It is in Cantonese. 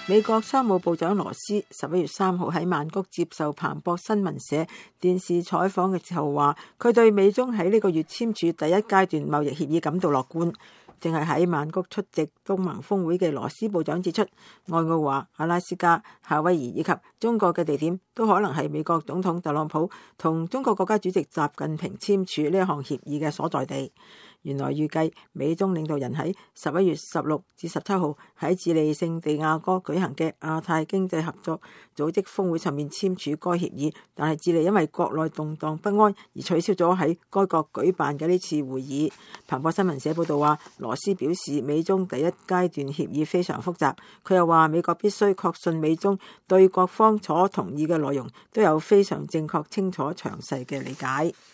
美國商務部長羅斯11月3號喺曼谷接受彭博新聞社電視採訪嘅時候話，佢對美中喺呢個月簽署第一階段貿易協議感到樂觀。正係喺曼谷出席東盟峰會嘅羅斯部長指出，愛奧華、阿拉斯加、夏威夷以及中國嘅地點都可能係美國總統特朗普同中國國家主席習近平簽署呢一項協議嘅所在地。原來預計美中領導人喺11月16至17號喺智利聖地亞哥舉行嘅亞太經濟合作組織峰會上面簽署該協議，但係智利因為國內動盪不安而取消咗喺該國舉辦嘅呢次會議。彭博新聞社報道話，羅斯表示美中第一階段協議非常複雜，佢又話美國必須確信美中對各方所同意嘅內容都有非常正確、清楚、詳細嘅理解。